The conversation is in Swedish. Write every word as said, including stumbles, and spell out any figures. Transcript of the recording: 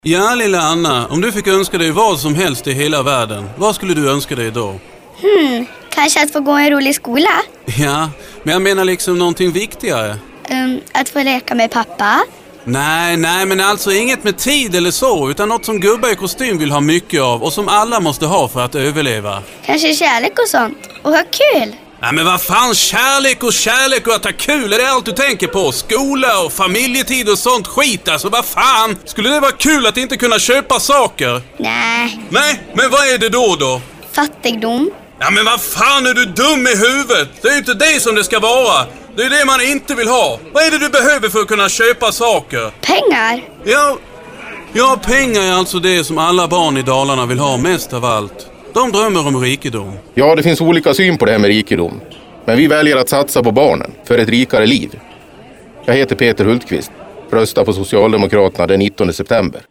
Ja, lilla Anna, om du fick önska dig vad som helst i hela världen, vad skulle du önska dig då? Hmm, kanske att få gå en rolig skola. Ja, men jag menar liksom någonting viktigare. Um, att få leka med pappa. Nej, nej, men alltså inget med tid eller så, utan något som gubbar i kostym vill ha mycket av och som alla måste ha för att överleva. Kanske kärlek och sånt. Och ha kul. Nej, men vad fan, kärlek och kärlek och att ha kul, är det allt du tänker på? Skola och familjetid och sånt skit, alltså vad fan? Skulle det vara kul att inte kunna köpa saker? Nej. Nej, men vad är det då då? Fattigdom. Ja, men vad fan, är du dum i huvudet? Det är ju inte det som det ska vara. Det är det man inte vill ha. Vad är det du behöver för att kunna köpa saker? Pengar. Ja, ja, pengar är alltså det som alla barn i Dalarna vill ha mest av allt. De drömmer om rikedom. Ja, det finns olika syn på det här med rikedom. Men vi väljer att satsa på barnen för ett rikare liv. Jag heter Peter Hultqvist. Rösta på Socialdemokraterna den nittonde september.